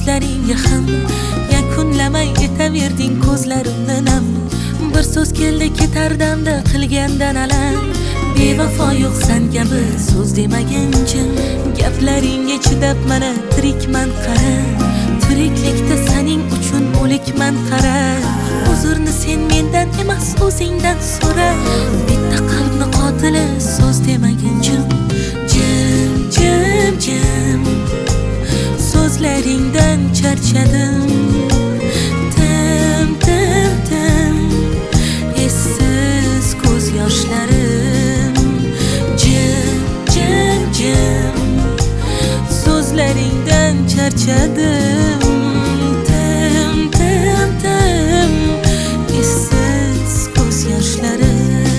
so'zlaringga ham yakunlamay etaverding ko'zlarimni nam. Bir so'z keldi ketar damda qilgandan alam. Bevafo yo'q san kabi so'z demagincha, gaplaringga chidab mana tirikman qara. Tiriklikda sening uchun o'likman qara. Uzrni sen mendan emas o'zingdan so'ra. Bitta qalbni qotili so'z demagincha, jim jim jim so'zlaringdan charchadim. Tim tim tim essiz ko'z yoshlarim. Jim jim jim so'zlaringdan charchadim. Tim tim tim essiz ko'z yoshlarim.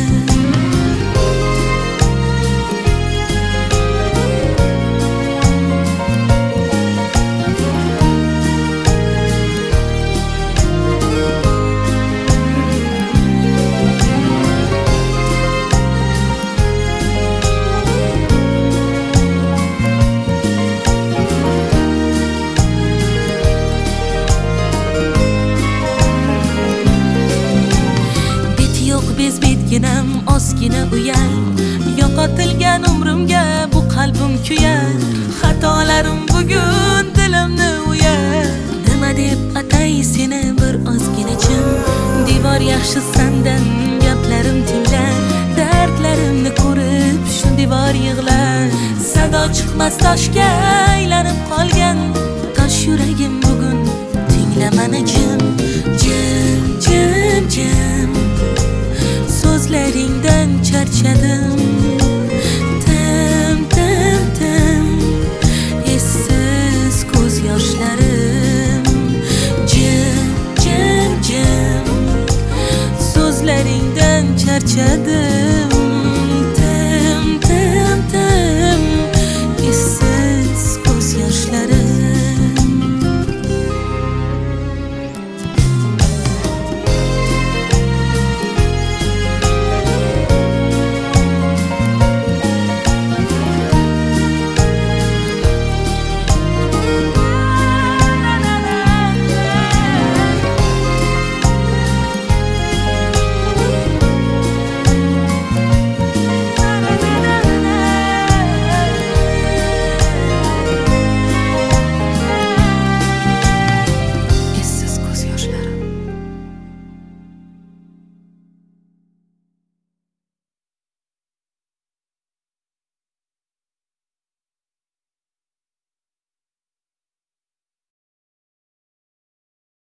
Bezbetginam ozgina uyal, yo'qotilgan umrimga bu qalbim kuyar. Xatolarim bugun dilimni uyar. Nima deb atay seni bir ozgina jim. Devor yaxshi sandan gaplarim tinglar. Dardlarimni ko'rib shu devor yig'lar. Sado chiqmas toshga aylanib qolgan. Tosh yuragim bugun tinglamani jim. Jim jim jim so'zlaringdan charchadim. Tim tim tim essiz ko'z yoshlarim. Jim jim jim so'zlaringdan charchadim.